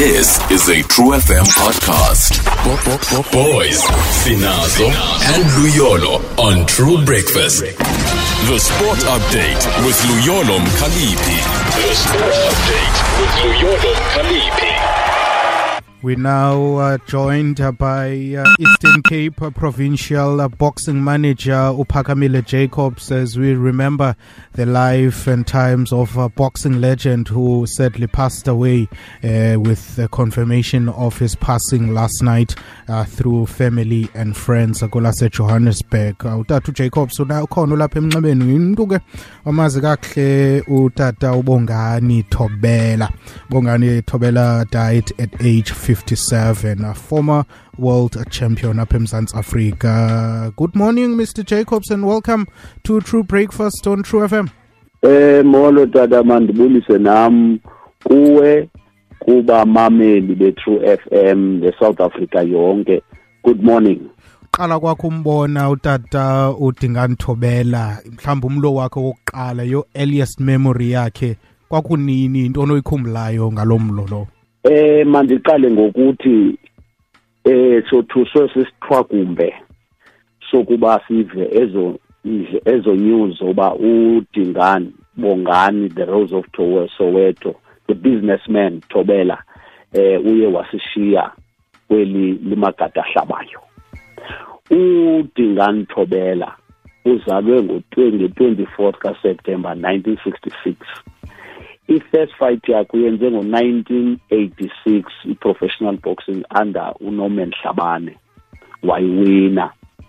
This is a True FM podcast. Boys, Sinazo and Luyolo on True Breakfast. The Sport Update with Luyolo Mkhalipi. We're now joined by Eastern Cape Provincial Boxing Manager Uphakamile Jacobs as we remember the life and times of a boxing legend who sadly passed away with the confirmation of his passing last night through family and friends akolase Johannesburg. Utata Jacobs ukhona lapha emnxebeni umuntu ke amazi kahle utata uBongani Thobela. Bongani Thobela died at age 57, a former world champion up in Mzansi Africa. Good morning, Mr. Jacobs, and welcome to True Breakfast on True FM. Molo tata mandibulise nam kuwe kuba mameli be True FM the South Africa yonke. Good morning. Qala kwakho umbona utata uDingani Thobela, mhlawumbe umlo wakhe wokuqala your earliest memory yakhe kwakunini into onoyikhumbulayo ngalomlo lo? Mandiqale ngokuthi sothuswe sisithwakumbe sokuba sive ezo news oba uDingani Bongani the Rose of Soweto, the businessman Thobela uye wasishiya kweli limagada hlabayo. uDingani Thobela uzalwe ngo-24 kaSeptember 1966. I-first fight yakhe uyenze ngo-1986 i-professional boxing under uNorman Hlabane wayiwina.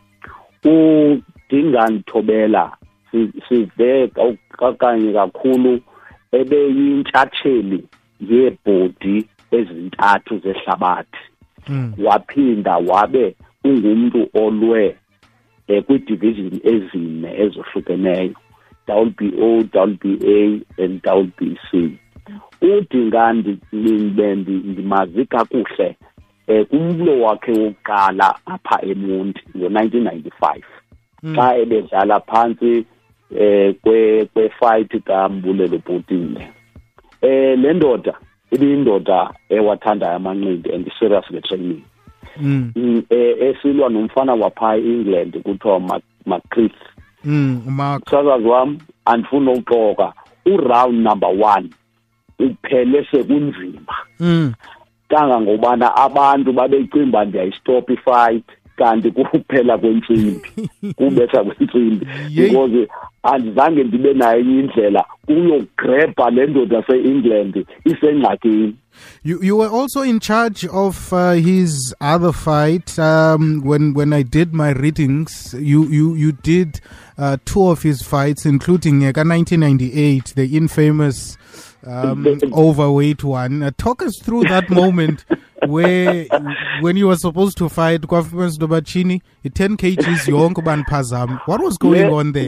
uDingani Thobela sive kanye kakhulu ebeyintshatsheli yeebhodi ezintathu zehlabathi. Waphinda wabe ungumuntu olwe kwi-division ezine ezohlukeneyo, WBO, WBA and WBC. uDingani ndimazi kakuhle kumlo wakhe wokuqala apha eMonti ngo-1995 xa ebedlala phansi kwe-fight kaMbulelo Bhutile. Le ndoda ibiyindoda ewathandayo amanqindi and serious nge-training. Esilwa nomfana wapha e-England kuthiwa McCreath. Sazazi wami andifuna ukuxoka uround number 1 uphele sekunzima kangangobana abantu babecimba ndiyayistop ifight kanti kuphela kwentsimbi kubetha kwentsimbi because andizange ndibe nayo indlela uyograbha le ndoda se-England isengxakini. You were also in charge of his other fight. When I did my readings, you did two of his fights, including 1998, the infamous overweight one. Talk us through that moment where when you were supposed to fight Kwafumens Dobachini, 10 kgs yonke banphazam. What was going on there?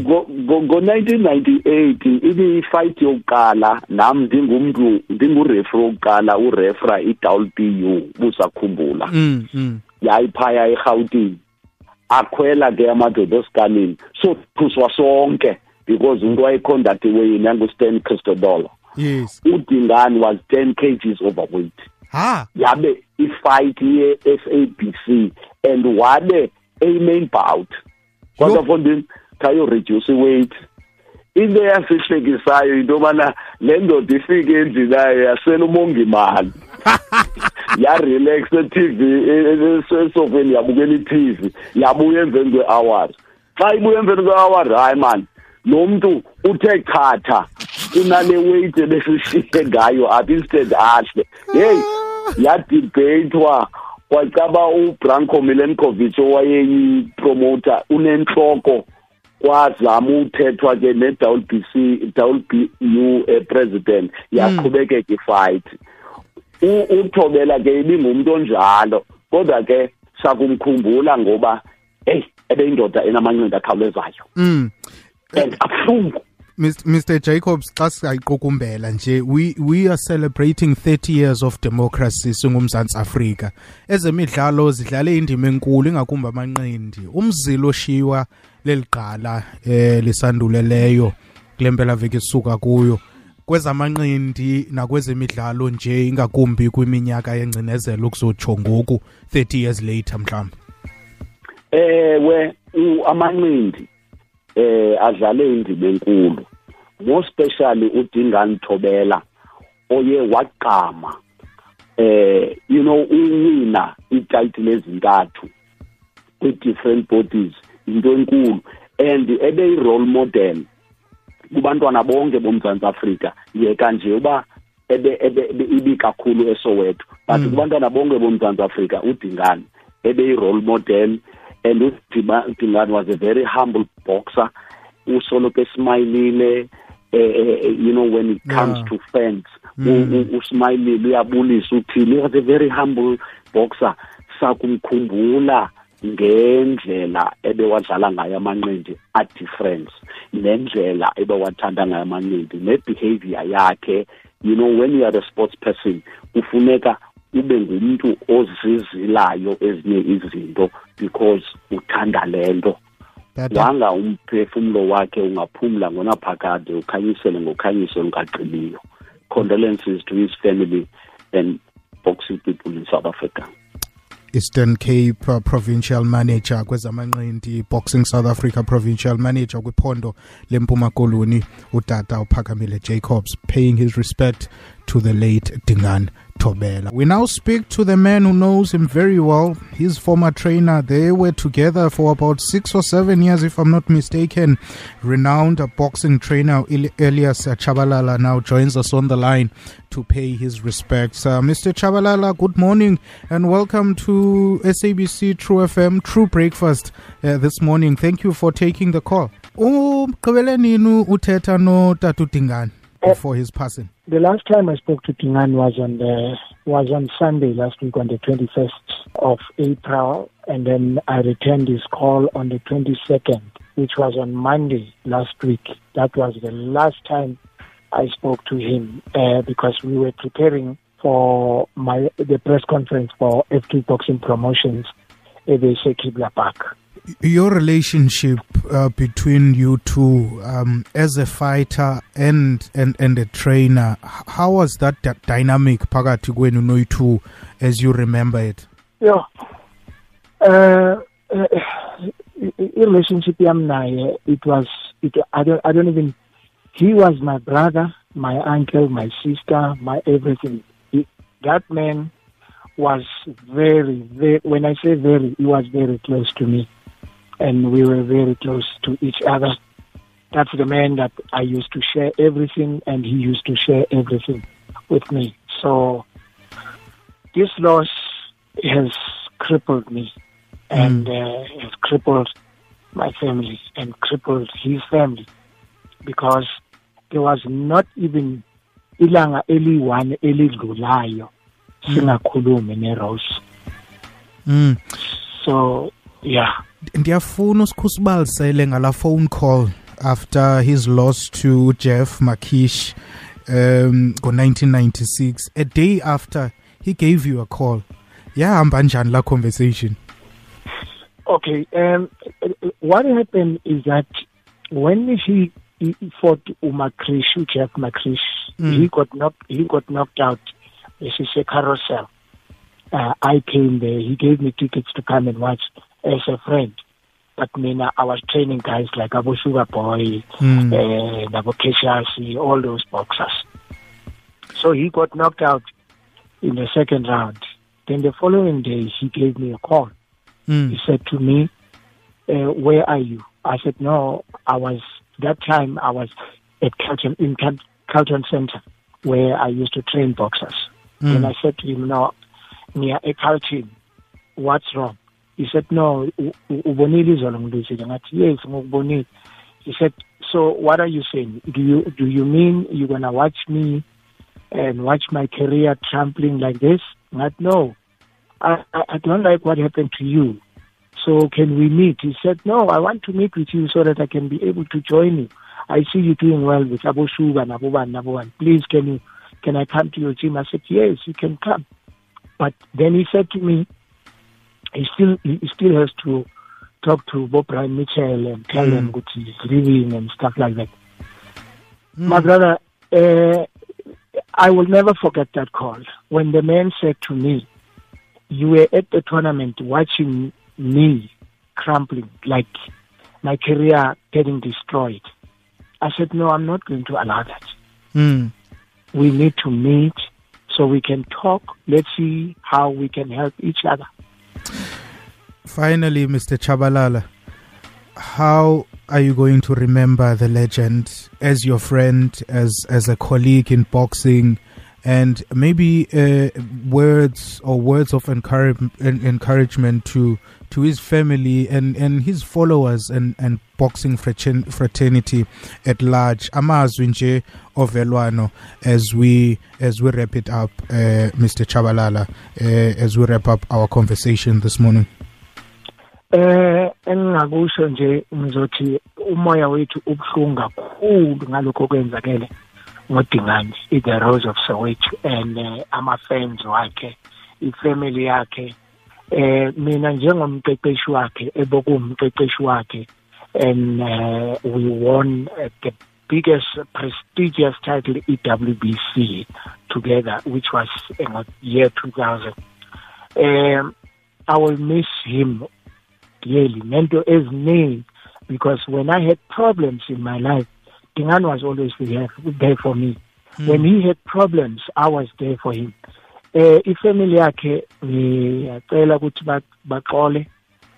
Ngo-1998 i-fight yokuqala nam ndingureferee wokuqala urefera i-WBU busakhumbula. Yayiphaya eGauteng akhwela ke amadoda esikalini sothuswa sonke because umuntu wayeconductiwe yena nguStan Christodolo. Yes. uDingani was 10 kgs overweight. Yabe i-fight ye-SABC and wabe a-main bout. Kodwa mfondini kayo reduce weight. Into yasihlekisayo into yobana le ndoda ifike endlini yayo yasela umonga imali. Ya-relax e-TV esofeni yabukela i-TV yabuya emveni kwe-hours. Xa ibuya emveni kwe-hours hayi man lo muntu uthe chatha unale weight ebesishiye ngayo apha instead ahle. Hey yadibatwa kwacaba uBranko Milenkovic owayeyi-promoter unenhloko kwazama uthethwa ke ne-WBU president yaqhubekeka i-fight. uThobela ke ibingumuntu onjalo kodwa ke sakumkhumbula ngoba ebeyindoda enamanqindi akhawulezayo and abuhlungu. Mr. Jacobs, xa siyayiqukumbela nje, we are celebrating 30 years of democracy singumzantsi Afrika. Ezemidlalo zidlale indima enkulu ingakumbi amanqindi. Umzilo oshiywa leliqala lisanduleleyo kule mpelaveki sisuka kuyo kwezamanqindi nakwezemidlalo nje ingakumbi kwiminyaka yengcinezelo ukuzotsho ngoku 30 years later mhlawumbe? Amanqindi adlale indima enkulu, more especially uDingani Thobela oye waqama uwina ititle ezintathu kwi-different bodies, into enkulu, and ebe-role model kubantwana bonke boMzantsi Afrika. Yeka nje uba ibi kakhulu eSoweto, but kubantwana bonke boMzantsi Afrika uDingani ebe-role model. And uDingani was a very humble boxer, usoloko esmilile, when it comes to fans, usmilile, uyabulisa uthile. He was a very humble boxer. Sakumkhumbula ngendlela ebewadlala ngayo amanqindi a-difference, nendlela ebewathanda ngayo amanqindi, ne-behavior yakhe. When you are a sports person, ufuneka ube ngumuntu ozizilayo ezinye izinto because uthanda lento. Wanga umphefumulo wakhe ungaphumla ngonaphakade, ukhanyisele ngokhanyiso olungaqiniyo. Condolences to his family and boxing people in South Africa. Eastern Cape Provincial Manager kwezamanqindi, Boxing South Africa Provincial Manager kwiphondo leMpuma Koloni, uTata uPhakamile Jacobs, paying his respect to the late Dingani Thobela. We now speak to the man who knows him very well, his former trainer. They were together for about 6 or 7 years, if I'm not mistaken. Renowned boxing trainer Elias Chabalala now joins us on the line to pay his respects. Mr. Chabalala, good morning and welcome to SABC True FM True Breakfast this morning. Thank you for taking the call. Uthetha no Tatu Dingani before his passing? The last time I spoke to Dingani was on Sunday last week, on the 21st of April, and then I returned his call on the 22nd, which was on Monday last week. That was the last time I spoke to him because we were preparing for the press conference for F2 Boxing Promotions at the Kibla Park. Your relationship between you two as a fighter and a trainer, how was that dynamic phakathi kwenu noyi-two as you remember it? Yeah. Relationship yam naye, I don't even, he was my brother, my uncle, my sister, my everything. That man was very, very, when I say very, he was very close to me. And we were very close to each other. That's the man that I used to share everything, and he used to share everything with me. So this loss has crippled me and has crippled my family and crippled his family, because there was not even ilanga eliwane elidlulayo singakhulumi neRose. So yeah. Ndiyafuna usikhusibalisele ngala phone call after his loss to Jeff McKeish ngo-1996. A day after, he gave you a call. Yahamba njani la conversation? Okay, what happened is that when he fought Jeff McKeish, he got knocked out. This is a carousel. I came there. He gave me tickets to come and watch as a friend. But I was training guys like Abu Sugar Boy, Abu Keshasi, all those boxers. So he got knocked out in the second round. Then the following day, he gave me a call. He said to me, where are you? I said, no, that time I was at Carlton Center, where I used to train boxers. And I said to him, no, near a Carlton, what's wrong? He said, no, yes, he said, so what are you saying? Do you mean you're going to watch me and watch my career trampling like this? Not, no. I don't like what happened to you. So can we meet? He said, no, I want to meet with you so that I can be able to join you. I see you doing well with Abu Shuga and Abu Ban. Please, can I come to your gym? I said, yes, you can come. But then he said to me, he still has to talk to Bob Brian Mitchell and tell them what he's leaving and stuff like that. My brother, I will never forget that call when the man said to me, "You were at the tournament watching me crumbling, like my career getting destroyed." I said, "No, I'm not going to allow that. We need to meet so we can talk. Let's see how we can help each other." Finally, Mr. Tshabalala, how are you going to remember the legend as your friend, as a colleague in boxing, and maybe words of encouragement to his family and his followers and boxing fraternity at large? Amazwi nje ovelwano as we wrap it up, Mr. Tshabalala, as we wrap up our conversation this morning. Engingakusho nje ngizothi umoya wethu ubuhlungu kakhulu ngalokho okwenzakele ngoDingane, the Rose of Soweto, and ama-fans wakhe, ifamily yakhe, mina njengomqeqeshi wakhe ebokumqeqeshi wakhe, and we won the biggest prestigious title, EWBC, together, which was in the year 2000. I will miss him dearly, mental as me, because when I had problems in my life, Dingane was always there for me. When he had problems, I was there for him. Ifamily yakhe ngiyacela ukuthi baxole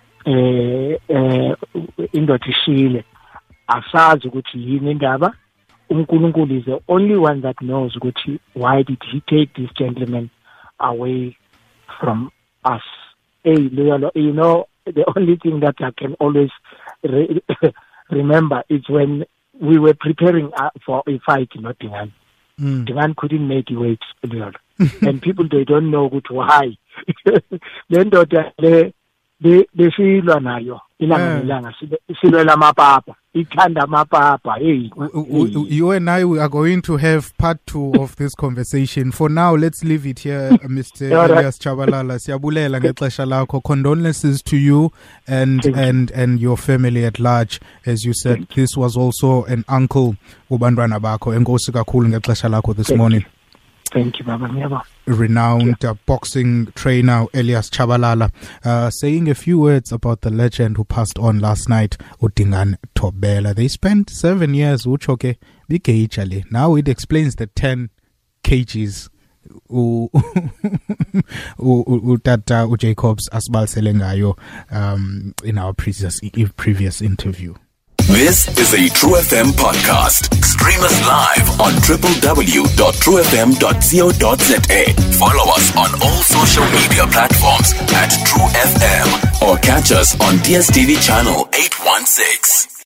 indoda ishile, asazi ukuthi yini indaba. uNkulunkulu is the only one that knows ukuthi why did he take this gentleman away from us. You know, the only thing that I can always remember is when we were preparing for a fight in Dingane. Dingane couldn't make weight, and people, they don't know why. Then besilwa nayo ilanga nelanga silwela amapapa ithanda amapapa. You and I are going to have part 2 of this conversation. For now, let's leave it here, Mr. Elias Tshabalala. Siyabulela ngexesha lakho. Condolences to you and your family at large. As you said, this was also an uncle ubantwana bakho. Enkosi kakhulu ngexesha lakho this morning. Thank you, Baba. Renowned boxing trainer Elias Tshabalala, saying a few words about the legend who passed on last night, uDingane Thobela. They spent 7 years, uchoke bigejale. Now it explains the 10 kgs Tata Jacobs asbalsele ngayo in our previous interview. This is a True FM podcast. Stream us live on www.truefm.co.za. Follow us on all social media platforms at True FM or catch us on DSTV channel 816.